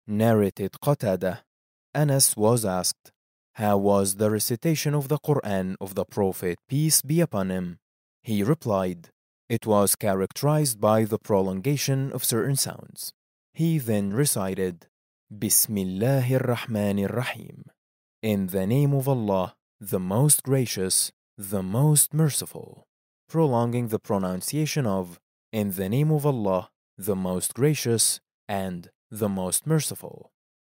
Narrated Qatada. Anas was asked, how was the recitation of the Quran of the Prophet, peace be upon him? He replied, it was characterized by the prolongation of certain sounds. He then recited, Bismillahir Rahmanir Rahim. In the name of Allah, the most gracious, the most merciful, prolonging the pronunciation of in the name of Allah, the most gracious and the most merciful.